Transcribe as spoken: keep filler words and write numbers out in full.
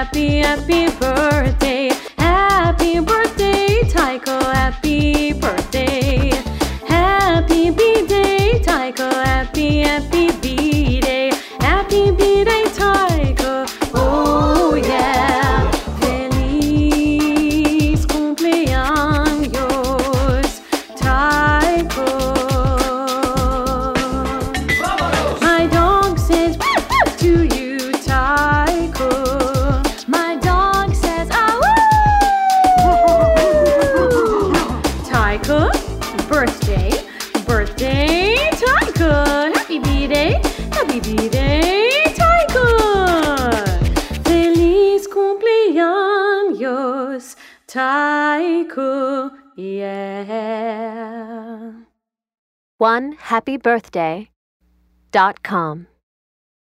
happy, happy birthday. Happy birthday, Taiko, happy birthday. Happy B-Day, Taiko, happy, happy B-Day. Happy B-Day, Taiko, oh yeah. Feliz cumpleaños, Taiko. My dog says to you, Taiko. My dog says, ah woo! Taiko, birthday, birthday, Taiko. Happy B-Day, happy B-Day, Taiko. Feliz cumpleaños, Taiko, yeah. one happy birthday dot com